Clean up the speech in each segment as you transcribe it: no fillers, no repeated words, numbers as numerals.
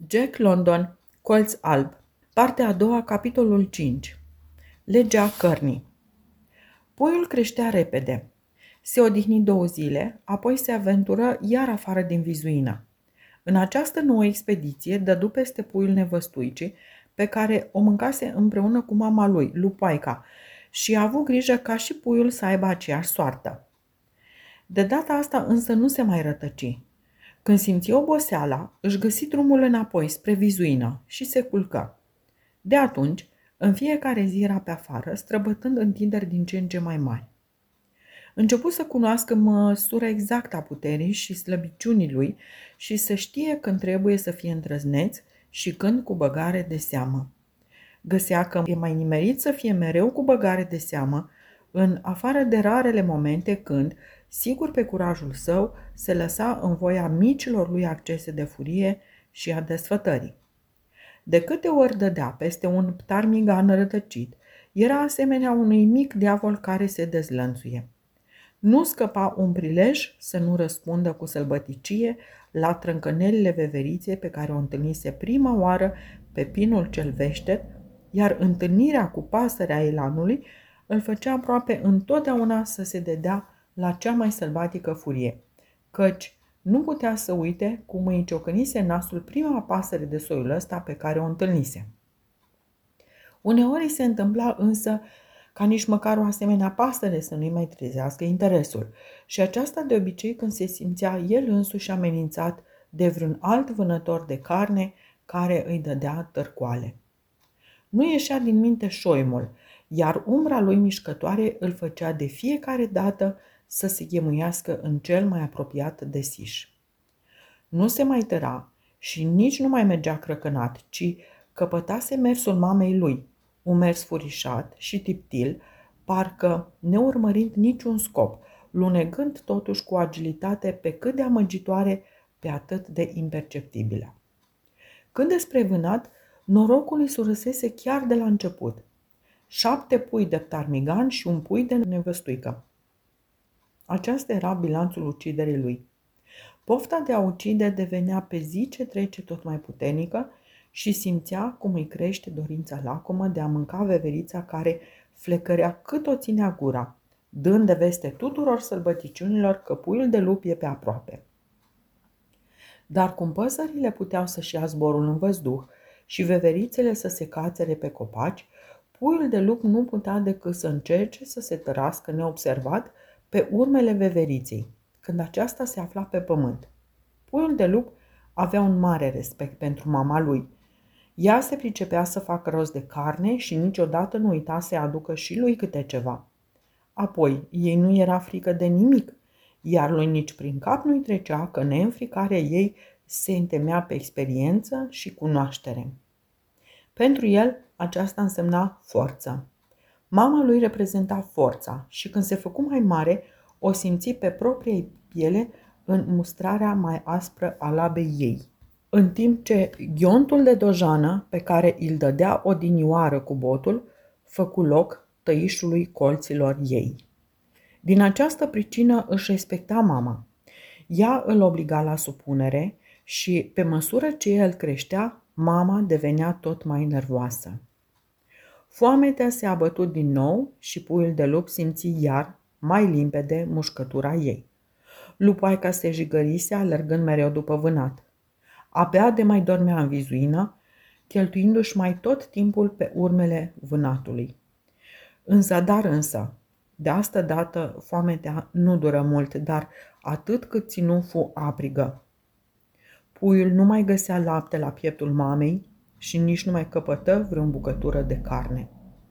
Jack London, Colț alb. Partea a doua, capitolul 5. Legea cărnii. Puiul creștea repede. Se odihni 2 zile, apoi se aventură iar afară din vizuină. În această nouă expediție dădu peste puiul nevăstuicii, pe care o mâncase împreună cu mama lui, Lupoaica, și a avut grijă ca și puiul să aibă aceeași soartă. De data asta însă nu se mai rătăci. Când simți oboseala, își găsi drumul înapoi spre vizuină și se culcă. De atunci, în fiecare zi era pe afară, străbătând întinderi din ce în ce mai mari. Începu să cunoască măsura exactă a puterii și slăbiciunii lui și să știe când trebuie să fie îndrăzneț și când cu băgare de seamă. Găsea că e mai nimerit să fie mereu cu băgare de seamă, în afară de rarele momente când, sigur pe curajul său, se lăsa în voia micilor lui accese de furie și a desfătării. De câte ori dădea peste un ptarmigan rătăcit, era asemenea unui mic diavol care se dezlănțuie. Nu scăpa un prilej să nu răspundă cu sălbăticie la trâncănelile veveriței pe care o întâlnise prima oară pe pinul cel veștet, iar întâlnirea cu pasărea elanului îl făcea aproape întotdeauna să se dedea la cea mai sălbatică furie, căci nu putea să uite cum îi ciocănise nasul prima pasăre de soiul ăsta pe care o întâlnise. Uneori se întâmpla însă ca nici măcar o asemenea pasăre să nu-i mai trezească interesul, și aceasta de obicei când se simțea el însuși amenințat de vreun alt vânător de carne care îi dădea târcoale. Nu ieșea din minte șoimul, iar umbra lui mișcătoare îl făcea de fiecare dată să se ghemuiască în cel mai apropiat desiș. Nu se mai tăra și nici nu mai mergea crăcănat, ci căpătase mersul mamei lui, un mers furișat și tiptil, parcă neurmărind niciun scop, lunegând totuși cu agilitate pe cât de amăgitoare, pe atât de imperceptibilă. Când despre vânat, norocul îi surâsese chiar de la început. 7 pui de ptarmigan și un pui de nevăstuică. Aceasta era bilanțul uciderii lui. Pofta de a ucide devenea pe zi ce trece tot mai puternică și simțea cum îi crește dorința lacomă de a mânca veverița care flecărea cât o ținea gura, dând de veste tuturor sălbăticiunilor că puiul de lup e pe aproape. Dar cum păsările puteau să-și ia zborul în văzduh și veverițele să se cațere pe copaci, puiul de lup nu putea decât să încerce să se tărască neobservat pe urmele veveriței, când aceasta se afla pe pământ. Puiul de lup avea un mare respect pentru mama lui. Ea se pricepea să facă rost de carne și niciodată nu uita să aducă și lui câte ceva. Apoi, ei nu era frică de nimic, iar lui nici prin cap nu-i trecea că neînfricarea ei se întemea pe experiență și cunoaștere. Pentru el, aceasta însemna forță. Mama lui reprezenta forța și când se făcu mai mare, o simți pe propria piele în mustrarea mai aspră a labei ei. În timp ce ghiontul de dojană pe care îl dădea odinioară cu botul, făcu loc tăișului colților ei. Din această pricină își respecta mama. Ea îl obliga la supunere și, pe măsură ce el creștea, mama devenea tot mai nervoasă. Foametea se abătut din nou și puiul de lup simți iar, mai limpede, mușcătura ei. Lupoaica se jigărise, alergând mereu după vânat. Abia de mai dormea în vizuină, cheltuindu-și mai tot timpul pe urmele vânatului. În zadar însă, de asta dată, foametea nu dură mult, dar atât cât ținu fu aprigă. Puiul nu mai găsea lapte la pieptul mamei și nici nu mai căpătă vreun bucătură de carne.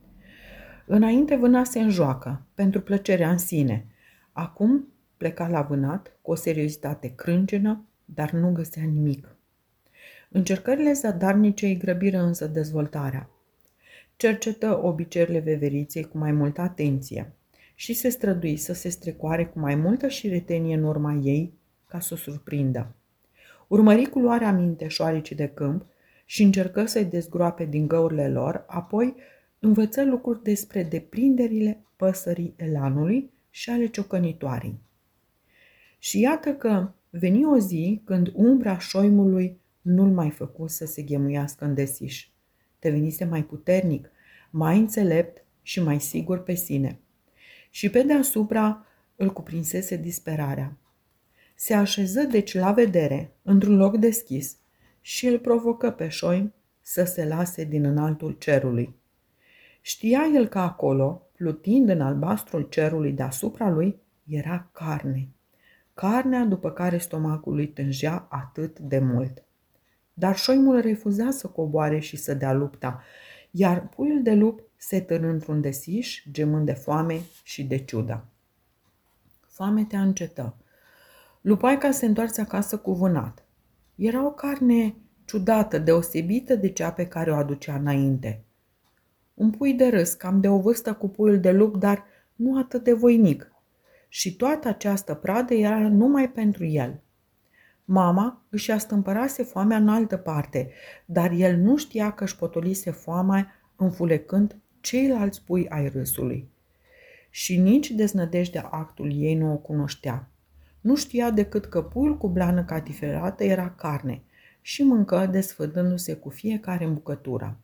Înainte vânase în joacă, pentru plăcerea în sine. Acum pleca la vânat cu o seriozitate crâncenă, dar nu găsea nimic. Încercările zadarnice îi grăbiră însă dezvoltarea. Cercetă obiceiurile veveriței cu mai multă atenție și se strădui să se strecoare cu mai multă șiretenie în urma ei ca să o surprindă. Urmări culoarea minte șoaricii de câmp și încercă să-i dezgroape din găurile lor, apoi învăță lucruri despre deprinderile păsării elanului și ale ciocănitoarei. Și iată că veni o zi când umbra șoimului nu-l mai făcu să se ghemuiască în desiș. Devenise mai puternic, mai înțelept și mai sigur pe sine. Și pe deasupra îl cuprinsese disperarea. Se așeză deci la vedere, într-un loc deschis, și îl provocă pe șoim să se lase din înaltul cerului. Știa el că acolo, plutind în albastrul cerului deasupra lui, era carne. Carnea după care stomacul lui tângea atât de mult. Dar șoimul refuza să coboare și să dea lupta, iar puiul de lup se târâ într-un desiș, gemând de foame și de ciudă. Foametea încetă. Lupaica se întoarse acasă cu vânat. Era o carne ciudată, deosebită de cea pe care o aducea înainte. Un pui de râs, cam de o vârstă cu puiul de lup, dar nu atât de voinic. Și toată această pradă era numai pentru el. Mama își astâmpărase foamea în altă parte, dar el nu știa că își potolise foamea înfulecând ceilalți pui ai râsului. Și nici deznădejdea actul ei nu o cunoștea. Nu știa decât că puiul cu blană catifelată era carne și mâncă desfădându-se cu fiecare în bucătură.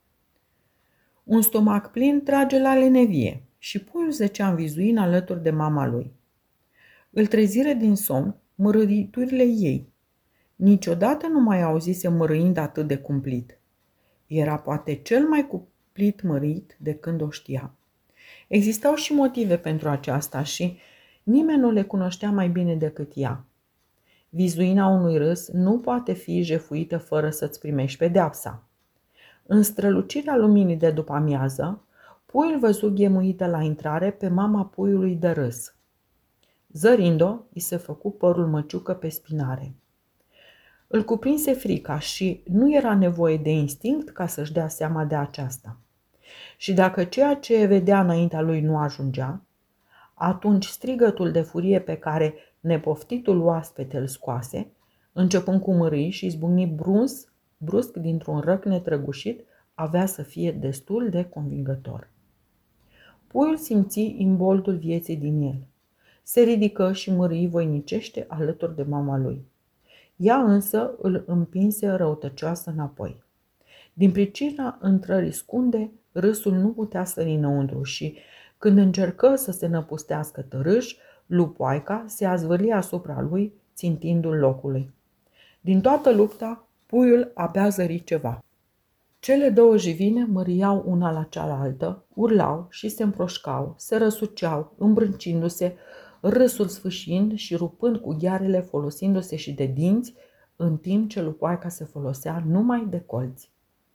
Un stomac plin trage la lenevie și puiul zăcea în vizuin alături de mama lui. Îl trezire din somn mărâiturile ei. Niciodată nu mai auzise mărâind atât de cumplit. Era poate cel mai cumplit mărit de când o știa. Existau și motive pentru aceasta și nimeni nu le cunoștea mai bine decât ea. Vizuina unui râs nu poate fi jefuită fără să-ți primești pedeapsa. În strălucirea luminii de după amiază, puiul văzu ghemuită la intrare pe mama puiului de râs. Zărind-o, îi se făcu părul măciucă pe spinare. Îl cuprinse frica și nu era nevoie de instinct ca să-și dea seama de aceasta. Și dacă ceea ce vedea înaintea lui nu ajungea, atunci strigătul de furie pe care nepoftitul oaspete îl scoase, începând cu mârâi și izbucni brusc dintr-un răcnet răgușit, avea să fie destul de convingător. Puiul simți imboldul vieții din el. Se ridică și mârâi voinicește alături de mama lui. Ea însă îl împinse răutăcioasă înapoi. Din pricina intrării scunde, râsul nu putea sări înăuntru și, când încercă să se năpustească tărâș, lupoaica se azvârli asupra lui, țintindu-l locului. Din toată lupta, puiul abia zări ceva. Cele două jivine măriau una la cealaltă, urlau și se împroșcau, se răsuceau, îmbrâncindu-se, râsul sfâșind și rupând cu ghearele, folosindu-se și de dinți, în timp ce lupoaica se folosea numai de colți.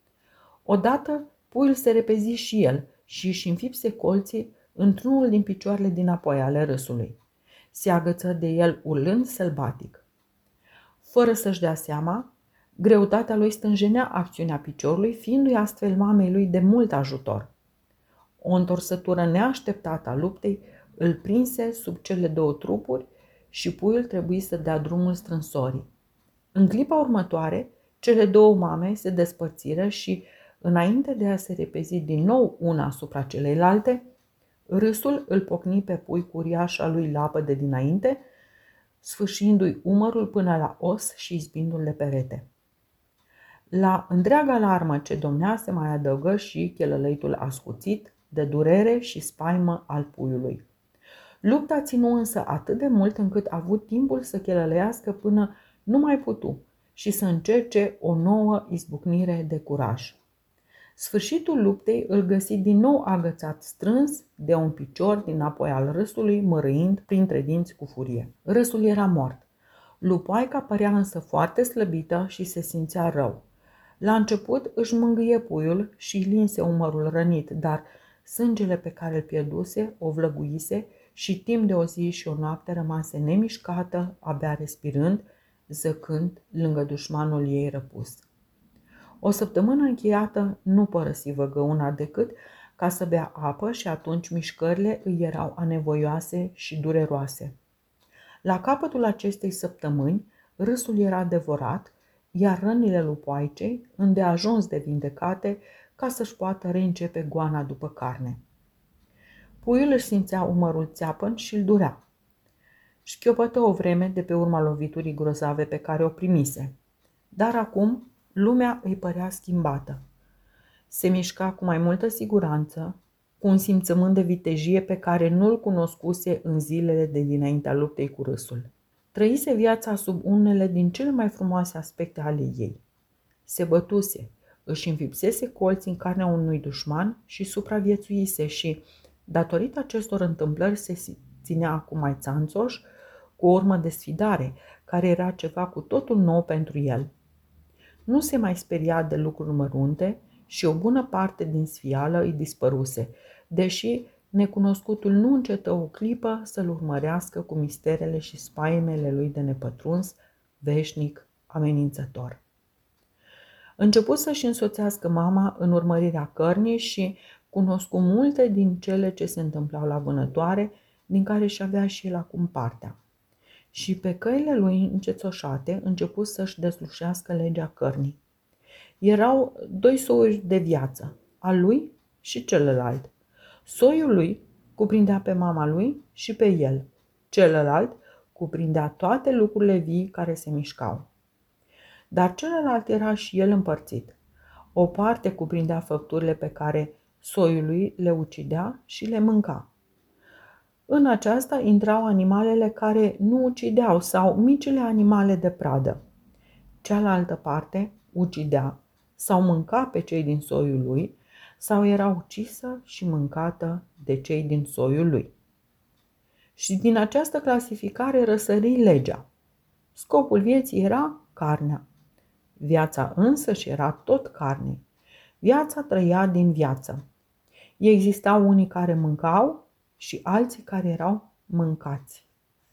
Odată, puiul se repezi și el și își înfipse colții într-unul din picioarele dinapoi ale râsului. Se agăță de el urlând sălbatic. Fără să-și dea seama, greutatea lui stânjenea acțiunea piciorului, fiindu-i astfel mamei lui de mult ajutor. O întorsătură neașteptată a luptei îl prinse sub cele două trupuri și puiul trebuie să dea drumul strânsorii. În clipa următoare, cele două mame se despărțiră și, înainte de a se repezi din nou una asupra celeilalte, râsul îl pocni pe pui cu uriașa lui lapă de dinainte, sfâșindu-i umărul până la os și izbindu-l de perete. La întreaga alarmă ce domnea se mai adăugă și chelălăitul ascuțit de durere și spaimă al puiului. Lupta ținu însă atât de mult încât a avut timpul să chelălăiască până nu mai putu și să încerce o nouă izbucnire de curaj. Sfârșitul luptei îl găsi din nou agățat strâns de un picior dinapoi al râsului, mărâind printre dinți cu furie. Râsul era mort. Lupoaica părea însă foarte slăbită și se simțea rău. La început își mângâie puiul și linse umărul rănit, dar sângele pe care îl pierduse o vlăguise și timp de o zi și o noapte rămase nemișcată, abia respirând, zăcând lângă dușmanul ei răpus. O săptămână încheiată nu părăsi văgăuna decât ca să bea apă și atunci mișcările îi erau anevoioase și dureroase. La capătul acestei săptămâni, râsul era devorat, iar rănile lupoaicei îndeajuns de vindecate ca să-și poată reîncepe goana după carne. Puiul își simțea umărul țeapăn și îl durea. Șchiopătă o vreme de pe urma loviturii grozave pe care o primise. Dar acum lumea îi părea schimbată. Se mișca cu mai multă siguranță, cu un simțământ de vitejie pe care nu-l cunoscuse în zilele de dinaintea luptei cu râsul. Trăise viața sub unele din cele mai frumoase aspecte ale ei. Se bătuse, își înfipsese colții în carnea unui dușman și supraviețuise și, datorită acestor întâmplări, se ținea acum mai țanțoș, cu o urmă de sfidare, care era ceva cu totul nou pentru el. Nu se mai speria de lucruri mărunte și o bună parte din sfială îi dispăruse, deși necunoscutul nu încetă o clipă să-l urmărească cu misterele și spaimele lui de nepătruns, veșnic, amenințător. Început să-și însoțească mama în urmărirea cărnii și cunoscu multe din cele ce se întâmplau la vânătoare, din care și avea și el acum partea. Și pe căile lui încețoșate început să-și deslușească legea cărnii. Erau 2 soiuri de viață, al lui și celălalt. Soiul lui cuprindea pe mama lui și pe el. Celălalt cuprindea toate lucrurile vii care se mișcau. Dar celălalt era și el împărțit. O parte cuprindea făpturile pe care soiul lui le ucidea și le mânca. În aceasta intrau animalele care nu ucideau sau micile animale de pradă. Cealaltă parte ucidea sau mânca pe cei din soiul lui sau era ucisă și mâncată de cei din soiul lui. Și din această clasificare răsări legea. Scopul vieții era carnea. Viața însăși era tot carne. Viața trăia din viață. Existau unii care mâncau și alții care erau mâncați.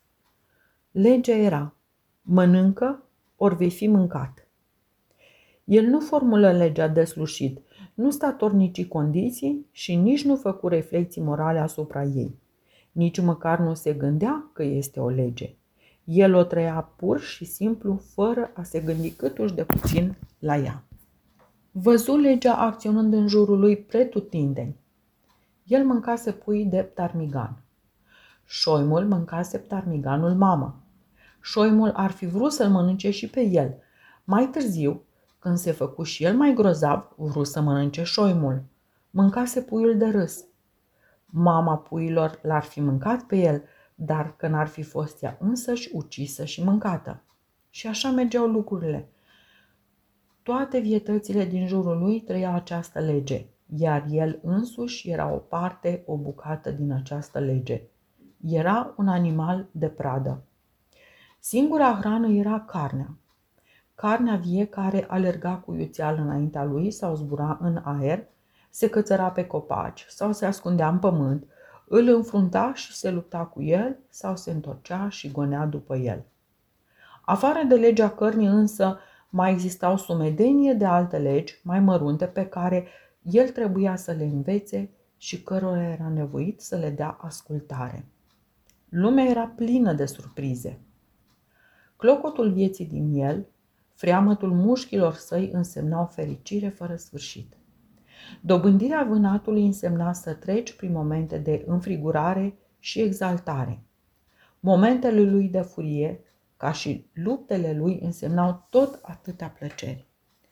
Legea era: mănâncă, ori vei fi mâncat. El nu formulă legea deslușit, nu statornici condiții și nici nu făcu reflexii morale asupra ei. Nici măcar nu se gândea că este o lege. El o trăia pur și simplu, fără a se gândi câtuși de puțin la ea. Văzu legea acționând în jurul lui pretutindeni. El mâncase pui de ptarmigan. Șoimul mâncase ptarmiganul mamă. Șoimul ar fi vrut să-l mănânce și pe el. Mai târziu, când se făcu și el mai grozav, vrut să mănânce șoimul. Mâncase puiul de râs. Mama puiilor l-ar fi mâncat pe el, dar că n-ar fi fost ea însăși ucisă și mâncată. Și așa mergeau lucrurile. Toate vietățile din jurul lui trăia această lege, iar el însuși era o parte, o bucată din această lege. Era un animal de pradă. Singura hrană era carnea. Carnea vie care alerga cu iuțeal înaintea lui sau zbura în aer, se cățăra pe copaci sau se ascundea în pământ, îl înfrunta și se lupta cu el sau se întorcea și gonea după el. Afară de legea cărnii însă mai existau sumedenie de alte legi mai mărunte pe care el trebuia să le învețe și cărora era nevoit să le dea ascultare. Lumea era plină de surprize. Clocotul vieții din el, freamătul mușchilor săi însemnau fericire fără sfârșit. Dobândirea vânatului însemna să treci prin momente de înfrigurare și exaltare. Momentele lui de furie, ca și luptele lui, însemnau tot atâtea plăceri.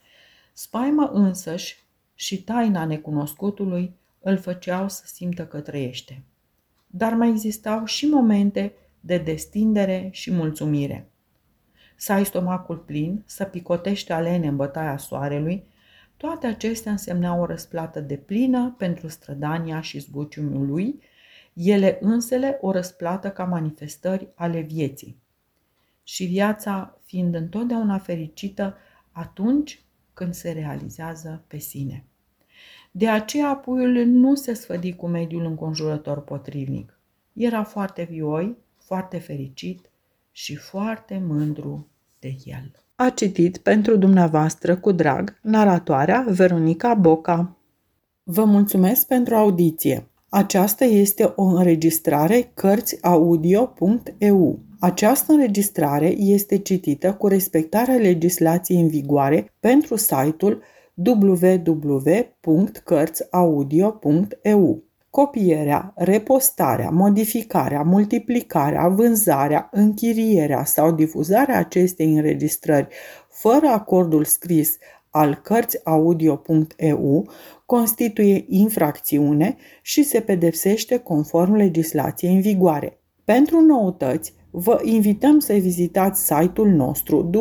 Spaima însăși și taina necunoscutului îl făceau să simtă că trăiește. Dar mai existau și momente de destindere și mulțumire. Să ai stomacul plin, să picotești alene în bătaia soarelui, toate acestea însemnau o răsplată deplină pentru strădania și zbuciumul lui, ele însele o răsplată ca manifestări ale vieții. Și viața fiind întotdeauna fericită atunci când se realizează pe sine. De aceea puiul nu se sfădi cu mediul înconjurător potrivnic. Era foarte vioi, foarte fericit și foarte mândru de el. A citit pentru dumneavoastră cu drag naratoarea Veronica Boca. Vă mulțumesc pentru audiție. Aceasta este o înregistrare Cărțiaudio.eu. Această înregistrare este citită cu respectarea legislației în vigoare pentru site-ul www.cărțiaudio.eu. Copierea, repostarea, modificarea, multiplicarea, vânzarea, închirierea sau difuzarea acestei înregistrări fără acordul scris al Cărțiaudio.eu constituie infracțiune și se pedepsește conform legislației în vigoare. Pentru noutăți, vă invităm să vizitați site-ul nostru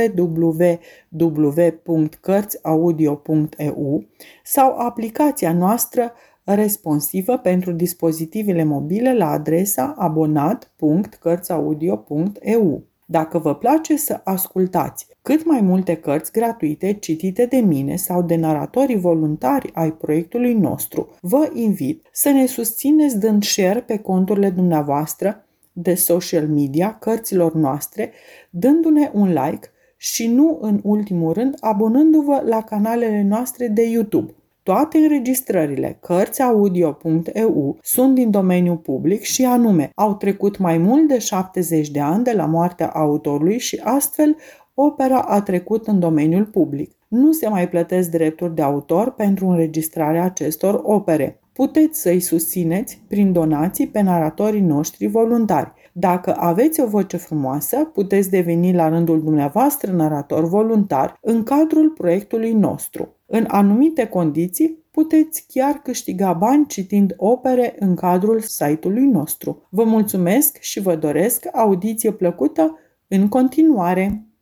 www.cărțiaudio.eu sau aplicația noastră responsivă pentru dispozitivele mobile la adresa abonat.cărțiaudio.eu. Dacă vă place să ascultați cât mai multe cărți gratuite citite de mine sau de naratorii voluntari ai proiectului nostru, vă invit să ne susțineți dând share pe conturile dumneavoastră de social media cărților noastre, dându-ne un like și nu în ultimul rând abonându-vă la canalele noastre de YouTube. Toate înregistrările Cărțiaudio.eu sunt din domeniu public și anume au trecut mai mult de 70 de ani de la moartea autorului și astfel opera a trecut în domeniul public. Nu se mai plătesc drepturi de autor pentru înregistrarea acestor opere. Puteți să-i susțineți prin donații pe naratorii noștri voluntari. Dacă aveți o voce frumoasă, puteți deveni la rândul dumneavoastră narator voluntar în cadrul proiectului nostru. În anumite condiții, puteți chiar câștiga bani citind opere în cadrul site-ului nostru. Vă mulțumesc și vă doresc audiție plăcută în continuare!